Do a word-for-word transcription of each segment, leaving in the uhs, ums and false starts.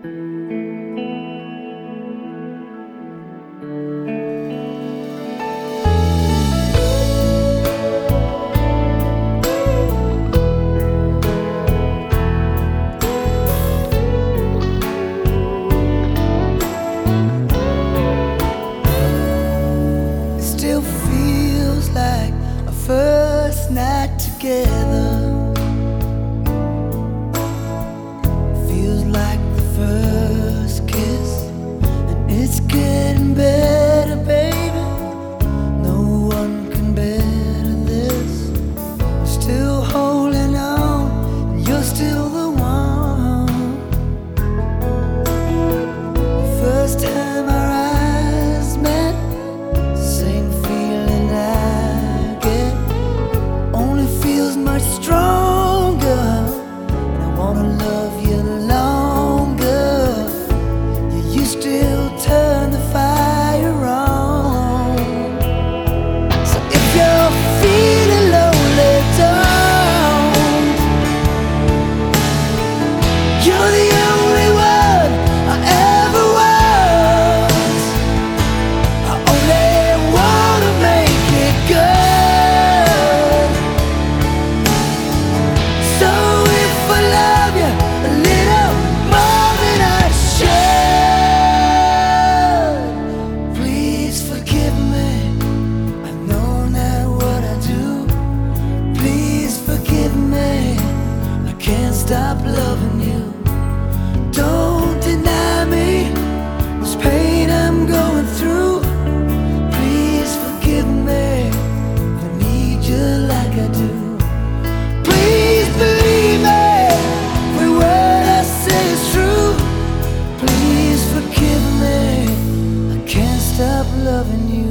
First night together feels like the first kiss, and it's getting better, baby. No one can better this. I'm still holding on, and you're still the one. The first time our eyes met, same feeling I get. Only feels much stronger, and I wanna love you longer. Yeah, you still turn the fire on. So if you're feeling lonely, don't. You're the only one I ever was. I only wanna make it good. So if I love you a little more than I should, please forgive me. I know not what I do. Please forgive me. I can't stop loving you. Don't deny me this pain I'm going through. Please forgive me if I need you like I do. Please believe me, every word I say is true. Please forgive me, I can't stop loving you.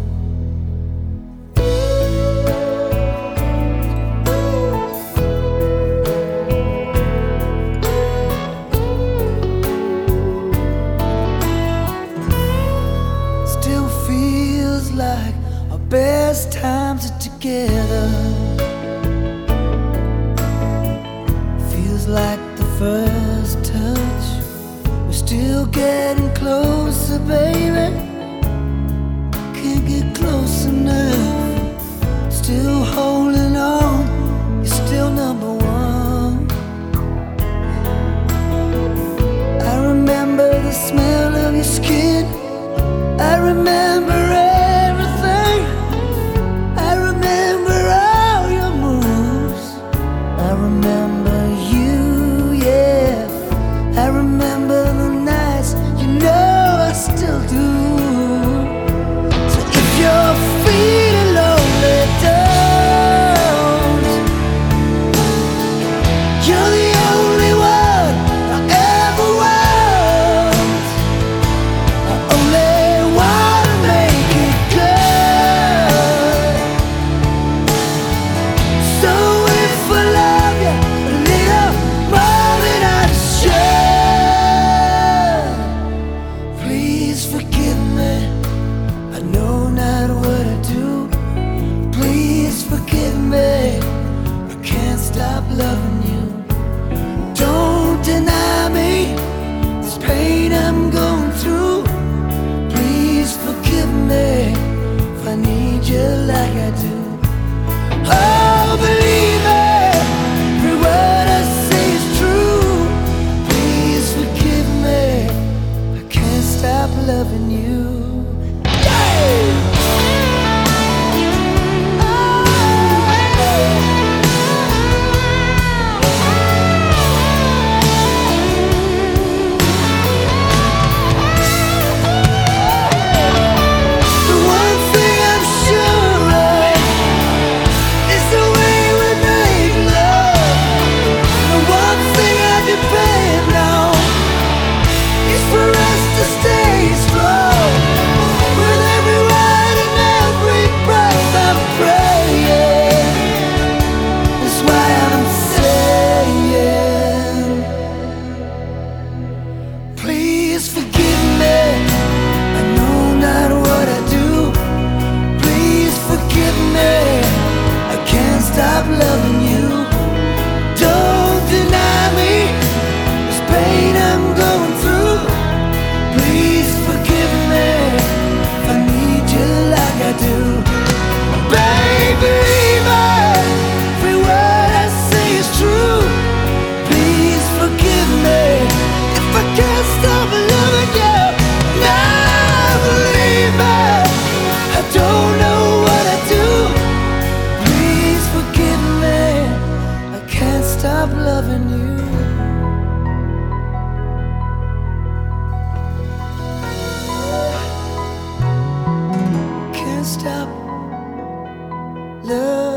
Still feels like our best times are together. Feels like the first touch. We're still getting closer, baby. Can't get close enough. Still holding on. You're still number one. I remember the smell of your skin. I remember everything. I remember all your moves. I remember you, yeah. I remember the nights, you know I still do. So if you're feeling lonely, don't. You're the only one I ever want. I only wanna make it good. So if I love you a little more than I should, please forgive me. I know not what I do. Please forgive me. I can't stop loving you. Don't deny me this pain I'm going through. Please forgive me if I need you like I do. Oh, believe me, every word I say is true. Please forgive me, I can't stop loving you. Yeah! The one thing I'm sure of, loving you. Can't stop loving